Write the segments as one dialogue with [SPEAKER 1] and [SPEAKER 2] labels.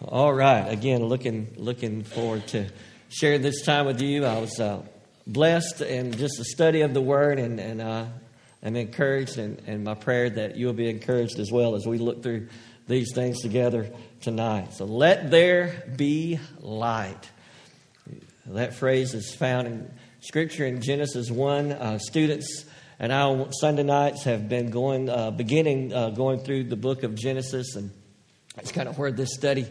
[SPEAKER 1] All right. Again, looking forward to sharing this time with you. I was blessed in just the study of the Word, and I'm encouraged, and my prayer that you'll be encouraged as well as we look through these things together tonight. So let there be light. That phrase is found in Scripture in Genesis 1. Students and I Sunday nights have been going through the book of Genesis, and that's kind of where this study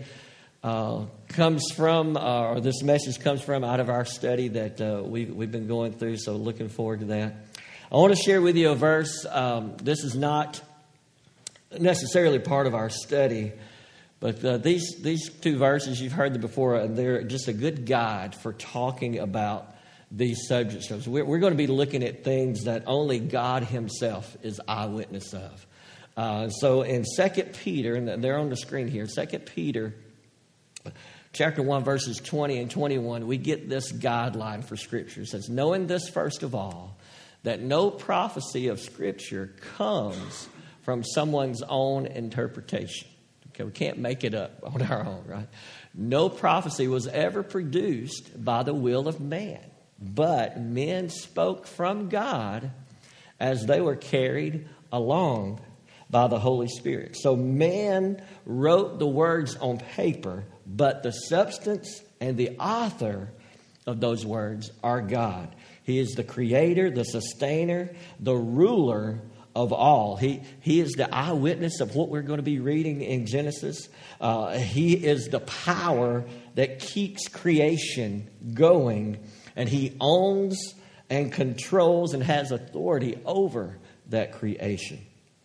[SPEAKER 1] comes from, or this message comes from, out of our study that we've been going through. So looking forward to that. I want to share with you a verse. This is not necessarily part of our study, but these two verses, you've heard them before, and they're just a good guide for talking about these subjects. So we're going to be looking at things that only God Himself is eyewitness of. So in 2 Peter, and they're on the screen here, 2 Peter chapter 1, verses 20 and 21, we get this guideline for Scripture. It says, knowing this first of all, that no prophecy of Scripture comes from someone's own interpretation. Okay, we can't make it up on our own, right? No prophecy was ever produced by the will of man, but men spoke from God as they were carried along by the Holy Spirit. So man wrote the words on paper, but the substance and the author of those words are God. He is the creator, the sustainer, the ruler of all. He is the eyewitness of what we're going to be reading in Genesis. He is the power that keeps creation going, and He owns and controls and has authority over that creation.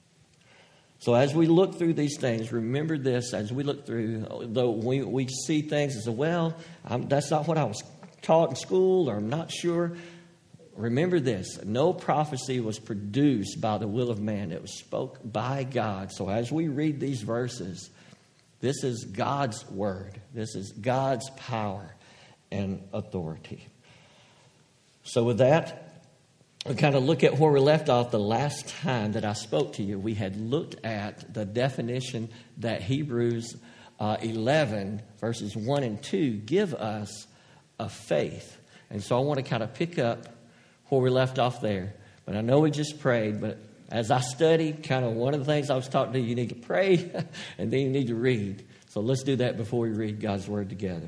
[SPEAKER 1] So as we look through these things, remember this, as we look through, though we see things and say, well, that's not what I was taught in school, or I'm not sure. Remember this, no prophecy was produced by the will of man. It was spoke by God. So as we read these verses, this is God's word. This is God's power and authority. So with that, we kind of look at where we left off the last time that I spoke to you. We had looked at the definition that Hebrews 11, verses 1 and 2, give us of faith. And so I want to kind of pick up where we left off there. But I know we just prayed, but as I studied, kind of one of the things I was taught to do, you need to pray and then you need to read. So let's do that before we read God's Word together.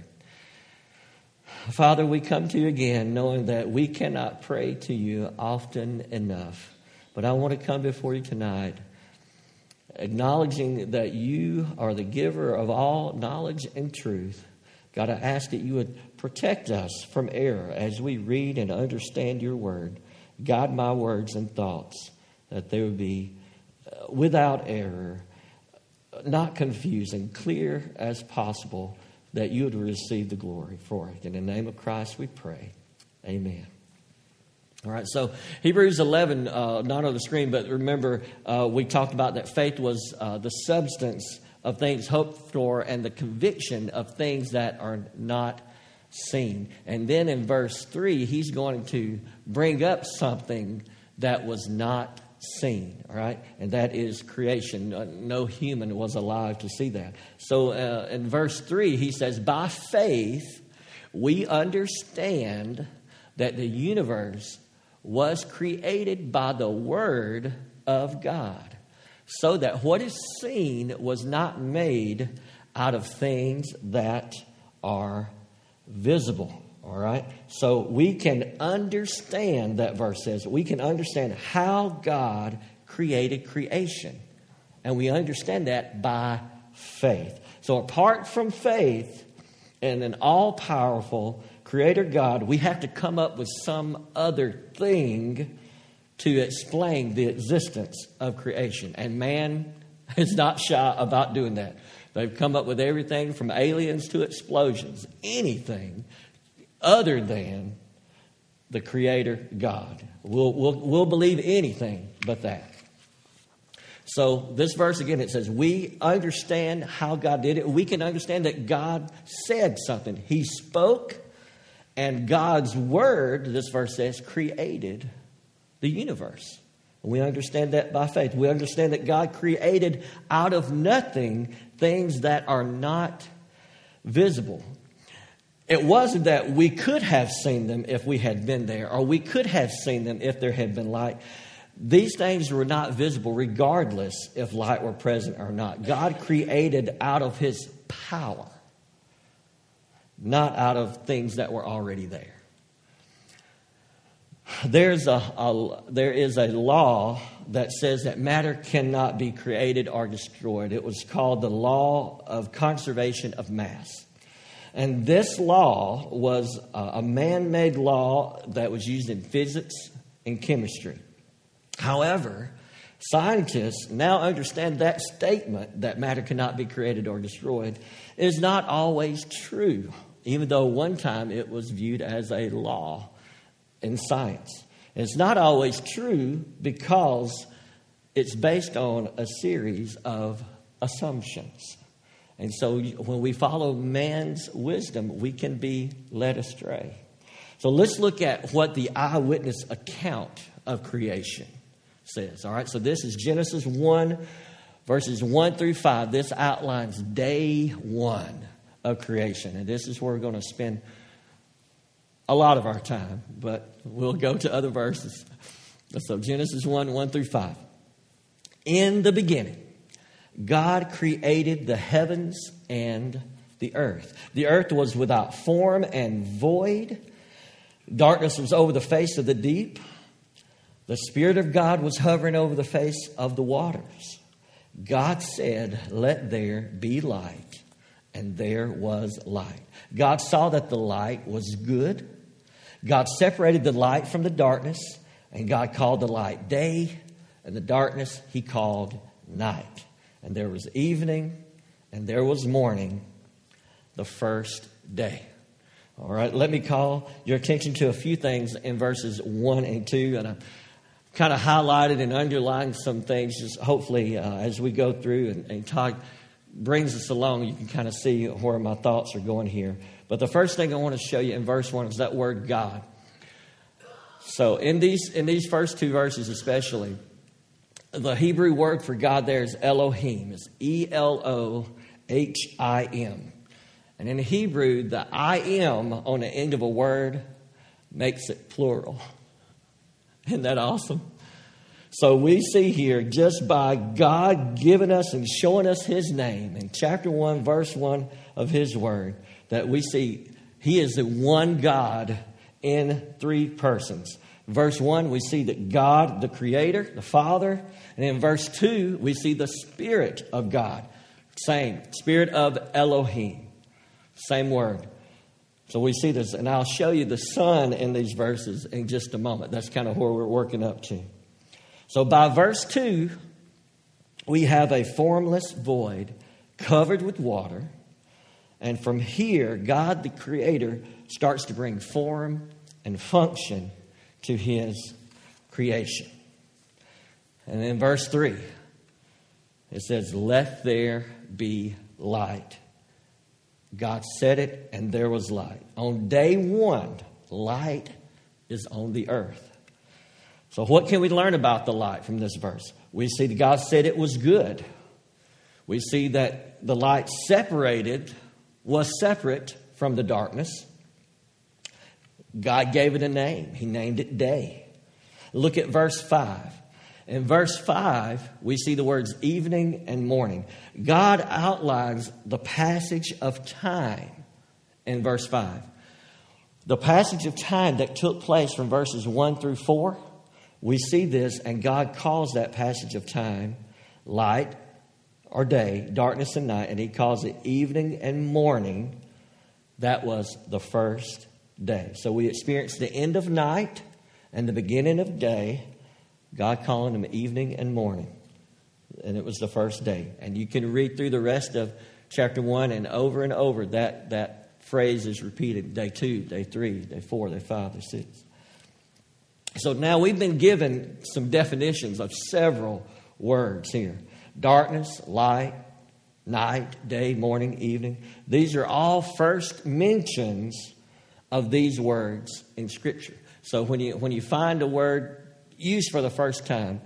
[SPEAKER 1] Father, we come to you again knowing that we cannot pray to you often enough. But I want to come before you tonight acknowledging that you are the giver of all knowledge and truth. God, I ask that you would protect us from error as we read and understand your word. Guide my words and thoughts, that they would be without error, not confusing, clear as possible, that you would receive the glory for it. In the name of Christ we pray. Amen. All right, so Hebrews 11, not on the screen, but remember we talked about that faith was the substance of things hoped for and the conviction of things that are not seen. And then in verse 3, he's going to bring up something that was not seen, all right? And that is creation. No human was alive to see that. So in verse 3, he says, by faith, we understand that the universe was created by the word of God, so that what is seen was not made out of things that are visible. All right? So we can understand, that verse says, we can understand how God created creation. And we understand that by faith. So apart from faith and an all-powerful creator God, we have to come up with some other thing to explain the existence of creation. And man is not shy about doing that. They've come up with everything from aliens to explosions, anything other than the Creator God. We'll believe anything but that. So this verse again, it says, we understand how God did it. We can understand that God said something. He spoke, and God's word, this verse says, created the universe. We understand that by faith. We understand that God created out of nothing things that are not visible. It wasn't that we could have seen them if we had been there, or we could have seen them if there had been light. These things were not visible regardless if light were present or not. God created out of His power, not out of things that were already there. There is a law that says that matter cannot be created or destroyed. It was called the law of conservation of mass. And this law was a man-made law that was used in physics and chemistry. However, scientists now understand that statement that matter cannot be created or destroyed is not always true, even though one time it was viewed as a law in science. It's not always true because it's based on a series of assumptions. And so when we follow man's wisdom, we can be led astray. So let's look at what the eyewitness account of creation says. All right, so this is Genesis 1, verses 1 through 5. This outlines day one of creation. And this is where we're going to spend a lot of our time, but we'll go to other verses. So Genesis 1, 1 through 5. In the beginning, God created the heavens and the earth. The earth was without form and void. Darkness was over the face of the deep. The Spirit of God was hovering over the face of the waters. God said, "Let there be light." And there was light. God saw that the light was good. God separated the light from the darkness. And God called the light day, and the darkness He called night. And there was evening, and there was morning, the first day. All right, let me call your attention to a few things in verses 1 and 2. And I've kind of highlighted and underlined some things, just hopefully as we go through and talk, brings us along, you can kind of see where my thoughts are going here. But the first thing I want to show you in verse 1 is that word God. So in these first two verses especially, the Hebrew word for God there is Elohim. It's Elohim. And in Hebrew, the I am on the end of a word makes it plural. Isn't that awesome? So we see here, just by God giving us and showing us His name in chapter 1, verse 1 of His word, that we see He is the one God in three persons. Verse 1, we see that God, the Creator, the Father. And in verse 2, we see the Spirit of God. Same, Spirit of Elohim. Same word. So we see this, and I'll show you the Son in these verses in just a moment. That's kind of where we're working up to. So by verse 2, we have a formless void covered with water. And from here, God, the Creator, starts to bring form and function to His creation. And in verse 3, it says, "Let there be light." God said it, and there was light. On day one, light is on the earth. So what can we learn about the light from this verse? We see that God said it was good. We see that the light was separate from the darkness. God gave it a name. He named it day. Look at verse 5. In verse 5, we see the words evening and morning. God outlines the passage of time in verse 5. The passage of time that took place from verses 1 through 4, we see this, and God calls that passage of time light or day, darkness and night, and He calls it evening and morning. That was the first day. So we experienced the end of night and the beginning of day, God calling them evening and morning. And it was the first day. And you can read through the rest of chapter 1, and over that phrase is repeated. Day 2, day 3, day 4, day 5, day 6. So now we've been given some definitions of several words here. Darkness, light, night, day, morning, evening. These are all first mentions of these words in Scripture. So when you find a word used for the first time,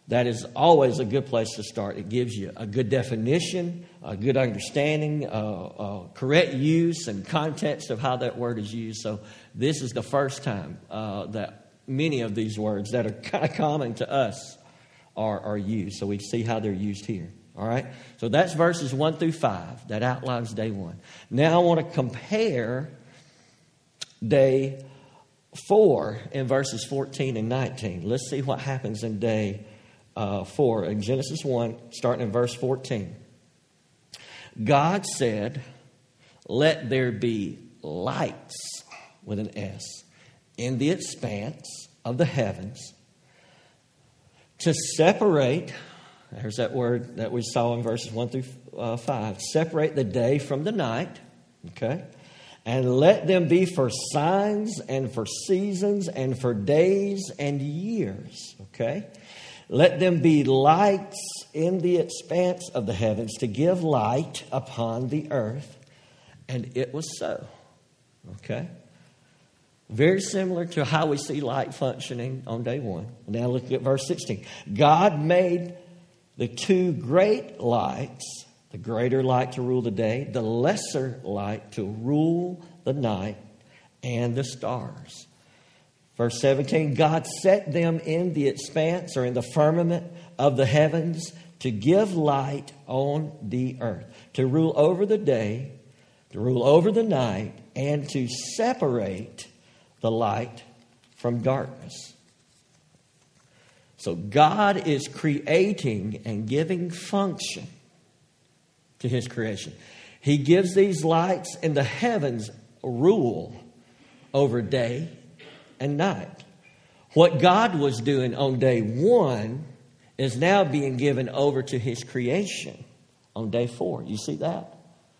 [SPEAKER 1] that is always a good place to start. It gives you a good definition, a good understanding, correct use and context of how that word is used. So this is the first time that many of these words that are kind of common to us are used. So we see how they're used here. All right? So that's verses 1 through 5. That outlines day 1. Now I want to compare day 4 in verses 14 and 19. Let's see what happens in day 4 in Genesis 1, starting in verse 14. God said, "Let there be lights," with an S, "in the expanse of the heavens to separate," there's that word that we saw in verses 1 through 5, "separate the day from the night," okay? "And let them be for signs and for seasons and for days and years," okay? "Let them be lights in the expanse of the heavens to give light upon the earth." And it was so. Okay? Very similar to how we see light functioning on day 1. Now look at verse 16. "God made the 2 great lights, the greater light to rule the day, the lesser light to rule the night, and the stars." Verse 17, "God set them in the expanse," or in the firmament of the heavens, "to give light on the earth, to rule over the day, to rule over the night, and to separate the light from darkness." So God is creating and giving function to His creation. He gives these lights in the heavens rule over day and night. What God was doing on day 1 is now being given over to His creation on day 4. You see that?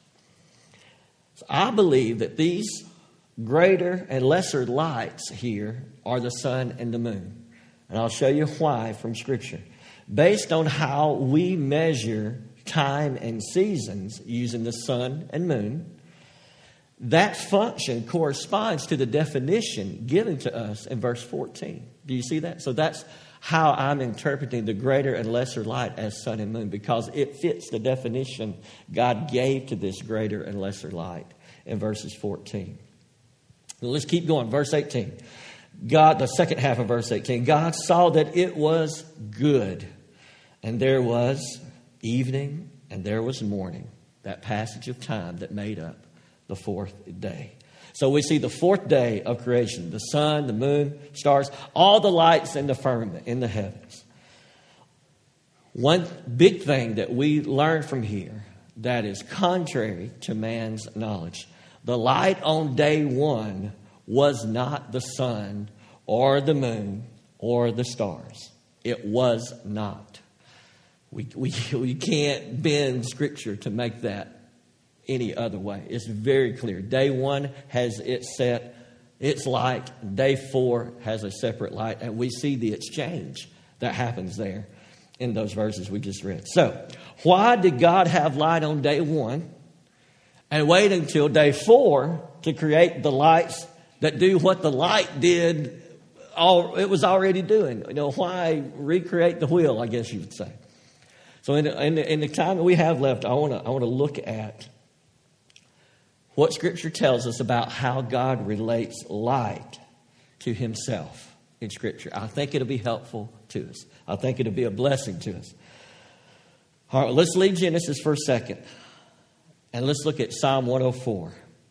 [SPEAKER 1] So I believe that these greater and lesser lights here are the sun and the moon. And I'll show you why from Scripture. Based on how we measure time and seasons using the sun and moon, that function corresponds to the definition given to us in verse 14. Do you see that? So that's how I'm interpreting the greater and lesser light as sun and moon, because it fits the definition God gave to this greater and lesser light in verses 14. Well, let's keep going. Verse 18. God, the second half of verse 18. "God saw that it was good, and there was evening and there was morning." That passage of time that made up the 4th day. So we see the 4th day of creation, the sun, the moon, stars, all the lights in the firmament, in the heavens. One big thing that we learn from here that is contrary to man's knowledge: the light on day 1 was not the sun or the moon or the stars. It was not. We can't bend Scripture to make that any other way. It's very clear. Day 1 has its light. Day 4 has a separate light. And we see the exchange that happens there in those verses we just read. So, why did God have light on day 1 and wait until day 4 to create the lights that do what the light did? It was already doing. Why recreate the wheel, I guess you would say. So in the time that we have left, I want to look at what Scripture tells us about how God relates light to Himself in Scripture. I think it'll be helpful to us. I think it'll be a blessing to us. All right, let's leave Genesis for a second. And let's look at Psalm 104.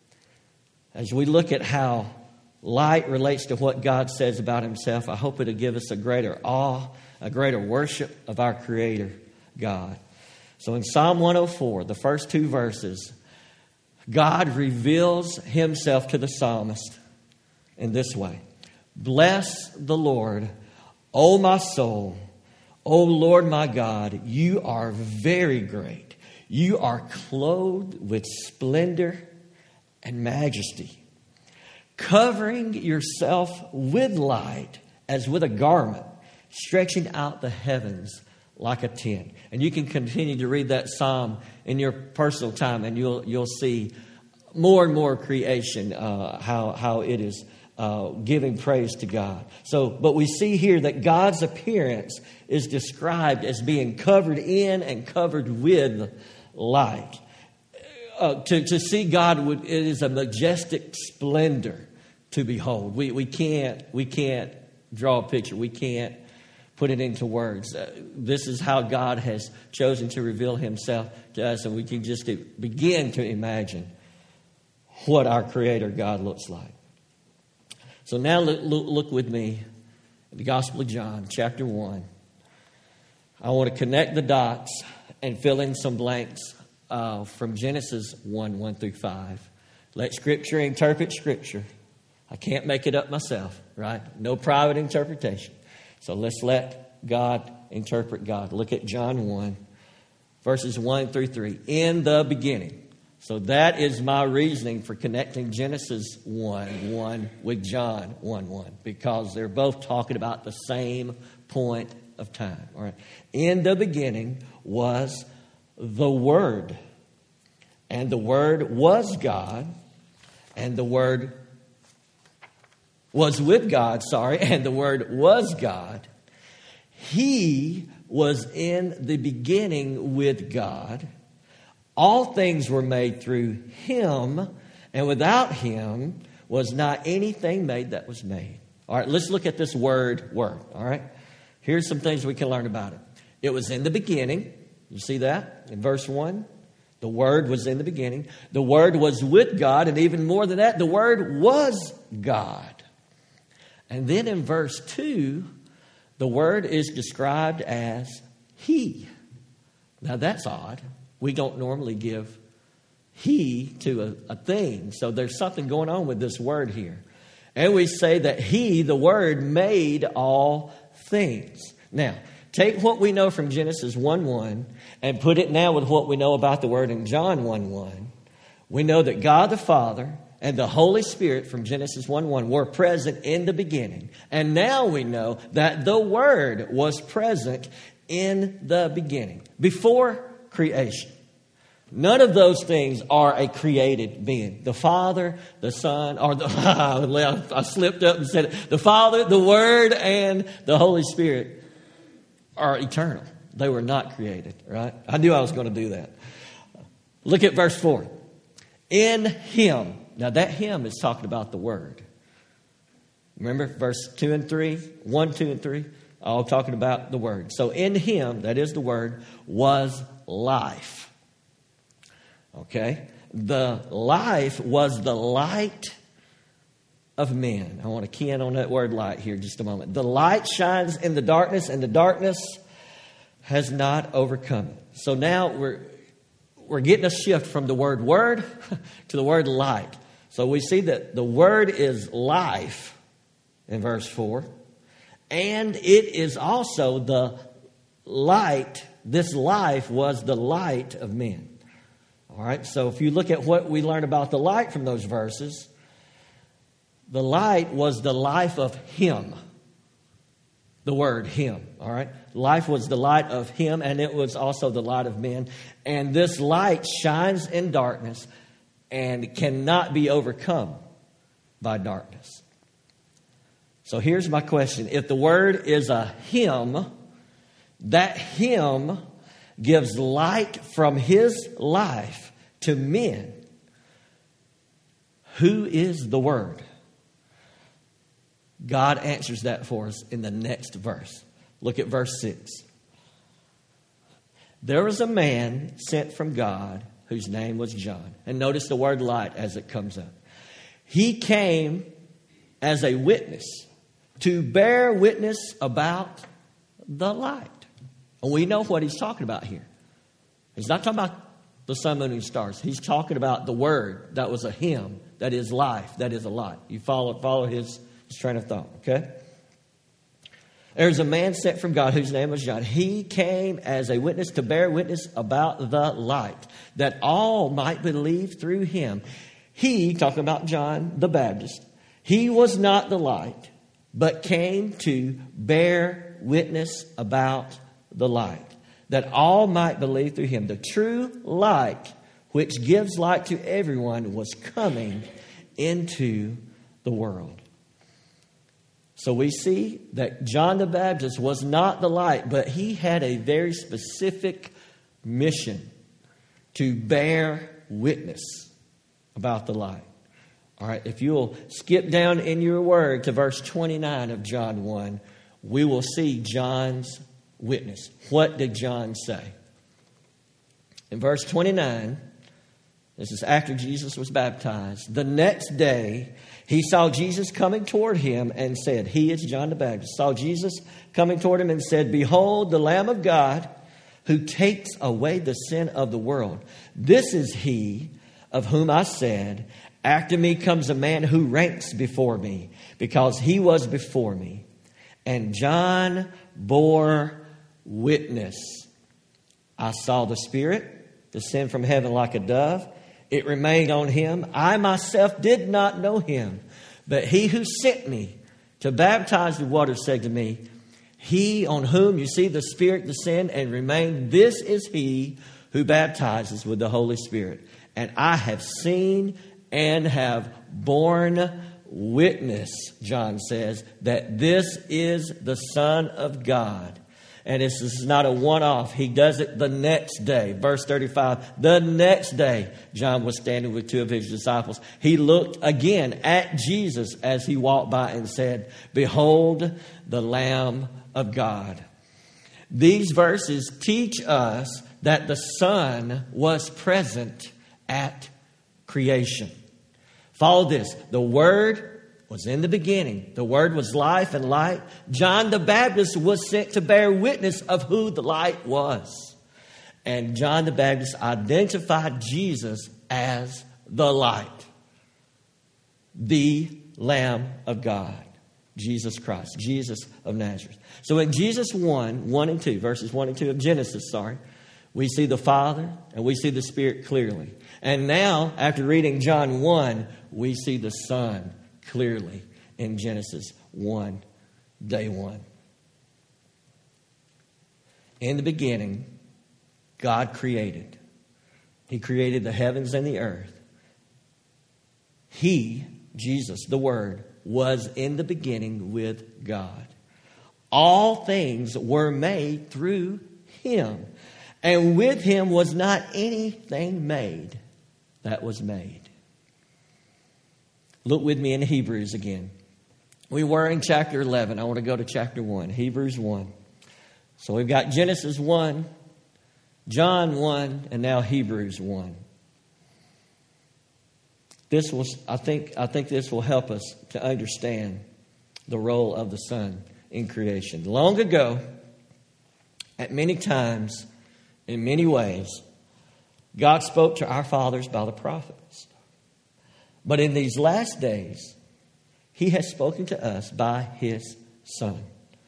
[SPEAKER 1] As we look at how light relates to what God says about Himself, I hope it'll give us a greater awe, a greater worship of our Creator, God. So in Psalm 104, the first 2 verses, God reveals Himself to the psalmist in this way: "Bless the Lord, O my soul. O Lord my God, you are very great. You are clothed with splendor and majesty, covering yourself with light as with a garment, stretching out the heavens like a tent." And you can continue to read that psalm in your personal time, and you'll see more and more creation, how it is giving praise to God. But we see here that God's appearance is described as being covered in and covered with light. To see God, it is a majestic splendor to behold. We can't draw a picture. We can't put it into words. This is how God has chosen to reveal himself to us, and we can just begin to imagine what our Creator God looks like. So now look with me at the Gospel of John, chapter 1. I want to connect the dots and fill in some blanks from Genesis 1 through 5. Let Scripture interpret Scripture. I can't make it up myself, right? No private interpretation. So let's let God interpret God. Look at John 1, verses 1 through 3. In the beginning. So that is my reasoning for connecting Genesis 1:1 with John 1:1, because they're both talking about the same point of time. All right. In the beginning was the Word, and the Word was God, and the Word was with God, and the Word was God. He was in the beginning with God. All things were made through him, and without him was not anything made that was made. All right, let's look at this word. All right, here's some things we can learn about it. It was in the beginning. You see that in verse 1? The Word was in the beginning. The Word was with God, and even more than that, the Word was God. And then in verse 2, the Word is described as He. Now that's odd. We don't normally give He to a thing. So there's something going on with this word here. And we say that He, the Word, made all things. Now, take what we know from Genesis 1:1 and put it now with what we know about the Word in John 1:1. We know that God the Father and the Holy Spirit from Genesis 1:1 were present in the beginning. And now we know that the Word was present in the beginning, before creation. None of those things are a created being. The Father, the Son, or I slipped up and said it. The Father, the Word, and the Holy Spirit are eternal. They were not created, right? I knew I was going to do that. Look at verse 4. In Him. Now that Him is talking about the Word. Remember verse 2 and 3? 1, 2, and 3? All talking about the Word. So in Him, that is the Word, was life. Okay? The life was the light of men. I want to key in on that word light here just a moment. The light shines in the darkness, and the darkness has not overcome it. So now we're getting a shift from the word to the word light. So we see that the Word is life in verse 4. And it is also the light. This life was the light of men. All right, so if you look at what we learn about the light from those verses, the light was the life of Him. The word Him, all right? Life was the light of Him, and it was also the light of men. And this light shines in darkness and cannot be overcome by darkness. So here's my question. If the Word is a Him, that Him gives light from His life to men. Who is the Word? God answers that for us in the next verse. Look at verse 6. There was a man sent from God whose name was John. And notice the word light as it comes up. He came as a witness to bear witness about the light. And we know what he's talking about here. He's not talking about the sun, moon, and stars. He's talking about the Word that was a Him, that is life, that is a light. You follow his train of thought, okay? There's a man sent from God whose name was John. He came as a witness to bear witness about the light, that all might believe through him. He, talking about John the Baptist, he was not the light, but came to bear witness about the light, that all might believe through him. The true light, which gives light to everyone, was coming into the world. So we see that John the Baptist was not the light, but he had a very specific mission to bear witness about the light. All right, if you'll skip down in your word to verse 29 of John 1, we will see John's witness. What did John say? In verse 29, this is after Jesus was baptized. The next day, he saw Jesus coming toward him and said, he is John the Baptist, saw Jesus coming toward him and said, behold, the Lamb of God who takes away the sin of the world. This is he of whom I said, after me comes a man who ranks before me, because he was before me. And John bore witness. I saw the Spirit descend from heaven like a dove. It remained on him. I myself did not know him, but he who sent me to baptize with water said to me, he on whom you see the Spirit descend and remain, this is he who baptizes with the Holy Spirit. And I have seen and have borne witness, John says, that this is the Son of God. And this is not a one-off. He does it the next day. Verse 35, the next day, John was standing with two of his disciples. He looked again at Jesus as he walked by and said, behold, the Lamb of God. These verses teach us that the Son was present at creation. Follow this. The Word was in the beginning. The Word was life and light. John the Baptist was sent to bear witness of who the light was. And John the Baptist identified Jesus as the light. The Lamb of God. Jesus Christ. Jesus of Nazareth. So in Jesus 1 and 2, verses 1 and 2 of Genesis, we see the Father and we see the Spirit clearly. And now, after reading John 1, we see the Son clearly in Genesis 1, day 1. In the beginning, God created. He created the heavens and the earth. He, Jesus, the Word, was in the beginning with God. All things were made through Him. And with Him was not anything made that was made. Look with me in Hebrews again. We were in chapter 11. I want to go to chapter 1, Hebrews 1. So we've got Genesis 1, John 1, and now Hebrews 1. I think this will help us to understand the role of the Son in creation. Long ago, at many times, in many ways, God spoke to our fathers by the prophets. But in these last days, He has spoken to us by His Son.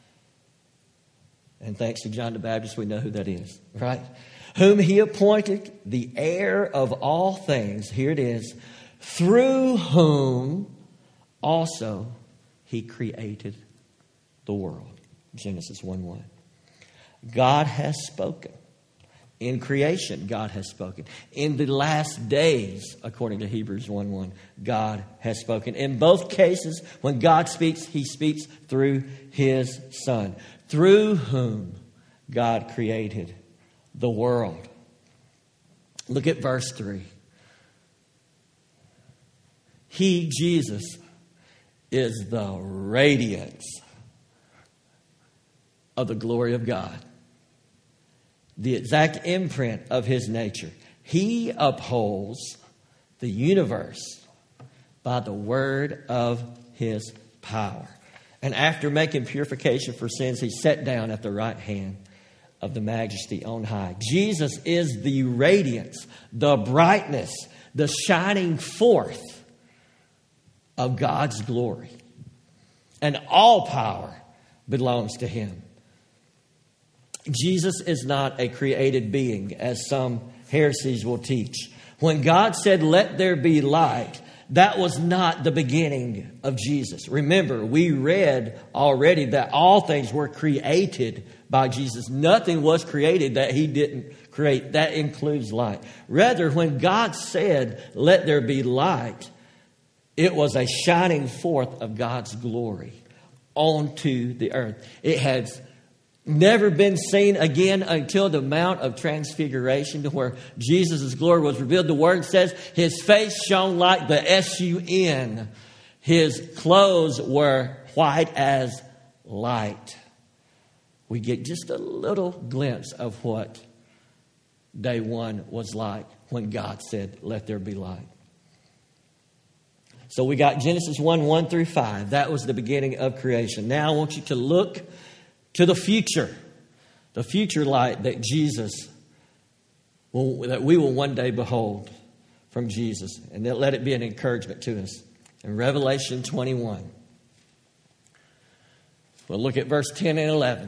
[SPEAKER 1] And thanks to John the Baptist, we know who that is, right? Whom He appointed the heir of all things. Here it is. Through whom also He created the world. Genesis 1:1. God has spoken. In creation, God has spoken. In the last days, according to Hebrews 1:1, God has spoken. In both cases, when God speaks, He speaks through His Son, through whom God created the world. Look at verse 3. He, Jesus, is the radiance of the glory of God. The exact imprint of His nature. He upholds the universe by the word of His power. And after making purification for sins, He sat down at the right hand of the Majesty on high. Jesus is the radiance, the brightness, the shining forth of God's glory. And all power belongs to Him. Jesus is not a created being, as some heresies will teach. When God said, "Let there be light," that was not the beginning of Jesus. Remember, we read already that all things were created by Jesus. Nothing was created that He didn't create. That includes light. Rather, when God said, "Let there be light," it was a shining forth of God's glory. onto the earth. It has never been seen again until the Mount of Transfiguration, to where Jesus' glory was revealed. The Word says his face shone like the sun. His clothes were white as light. We get just a little glimpse of what day one was like when God said, "Let there be light." So we got Genesis 1 through 5. That was the beginning of creation. Now I want you to look to the future light that that we will one day behold from Jesus. And let it be an encouragement to us. In Revelation 21, we'll look at verse 10 and 11.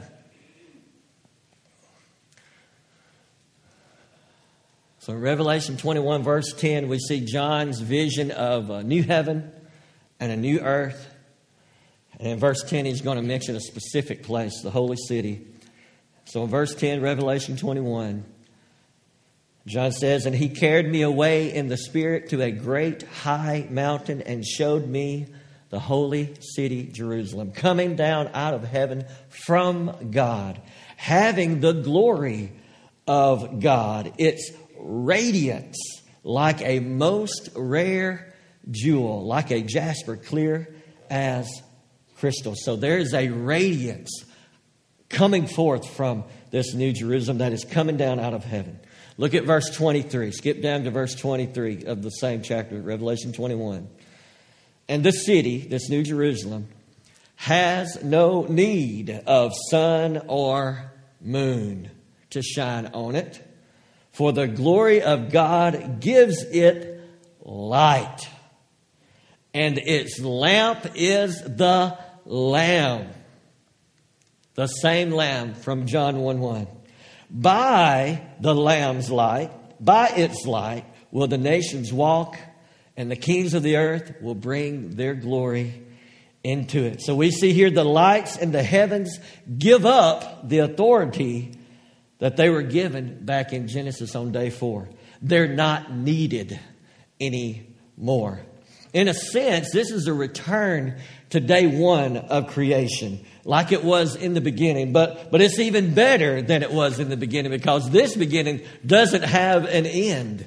[SPEAKER 1] So in Revelation 21, verse 10, we see John's vision of a new heaven and a new earth. And in verse 10, he's going to mention a specific place, the holy city. So in verse 10, Revelation 21, John says, "And he carried me away in the Spirit to a great high mountain and showed me the holy city, Jerusalem, coming down out of heaven from God, having the glory of God. Its radiance like a most rare jewel, like a jasper, clear as crystal." So there is a radiance coming forth from this new Jerusalem that is coming down out of heaven. Look at verse 23. Skip down to verse 23 of the same chapter, Revelation 21. "And the city," this new Jerusalem, "has no need of sun or moon to shine on it, for the glory of God gives it light. And its lamp is the Lamb." The same Lamb from John 1:1. "By the Lamb's light, by its light, will the nations walk, and the kings of the earth will bring their glory into it." So we see here the lights in the heavens give up the authority that they were given back in Genesis on day 4. They're not needed anymore. In a sense, this is a return to day one of creation, like it was in the beginning. But it's even better than it was in the beginning, because this beginning doesn't have an end.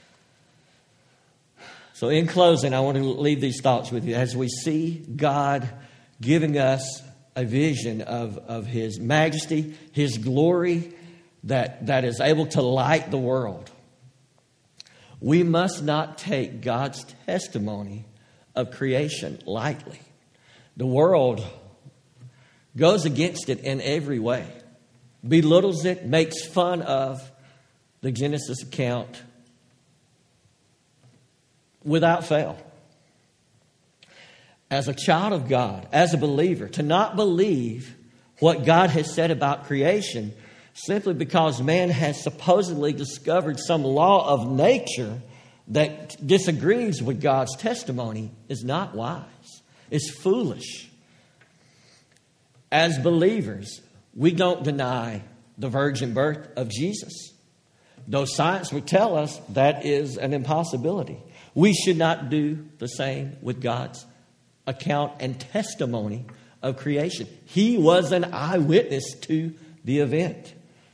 [SPEAKER 1] So in closing, I want to leave these thoughts with you. As we see God giving us a vision of His majesty, His glory, that is able to light the world, we must not take God's testimony of creation lightly. The world goes against it in every way, belittles it, makes fun of the Genesis account without fail. As a child of God, as a believer, to not believe what God has said about creation simply because man has supposedly discovered some law of nature that disagrees with God's testimony is not wise. It's foolish. As believers, we don't deny the virgin birth of Jesus, though science would tell us that is an impossibility. We should not do the same with God's account and testimony of creation. He was an eyewitness to the event.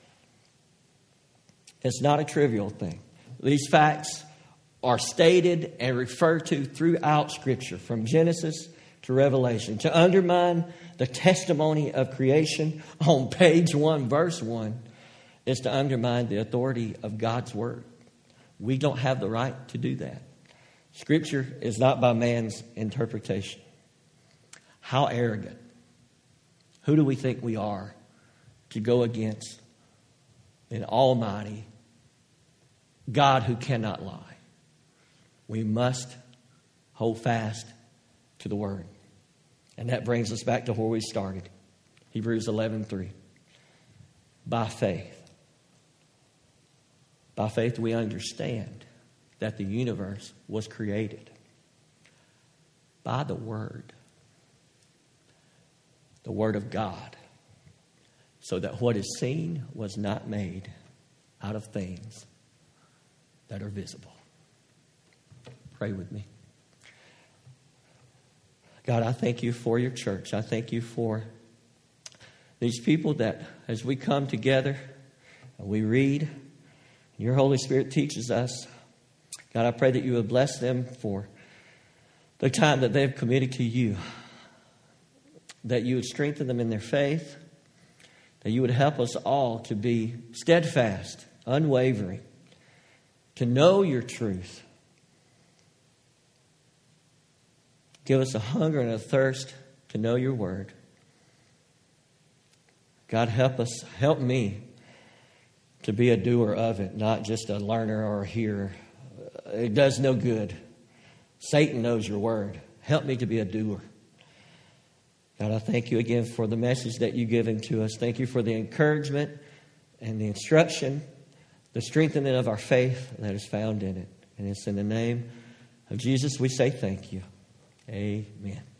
[SPEAKER 1] It's not a trivial thing. These facts are stated and referred to throughout Scripture, from Genesis to Revelation. To undermine the testimony of creation on page 1, verse 1, is to undermine the authority of God's Word. We don't have the right to do that. Scripture is not by man's interpretation. How arrogant. Who do we think we are to go against an almighty God who cannot lie? We must hold fast to the Word. And that brings us back to where we started. Hebrews 11:3. By faith we understand that the universe was created by the Word of God, so that what is seen was not made out of things that are visible. Pray with me. God, I thank you for your church. I thank you for these people that as we come together and we read, your Holy Spirit teaches us. God, I pray that you would bless them for the time that they've committed to you, that you would strengthen them in their faith, that you would help us all to be steadfast, unwavering, to know your truth. Give us a hunger and a thirst to know your word. God, help me to be a doer of it, not just a learner or a hearer. It does no good. Satan knows your word. Help me to be a doer. God, I thank you again for the message that you've given to us. Thank you for the encouragement and the instruction, the strengthening of our faith that is found in it. And it's in the name of Jesus we say thank you. Amen.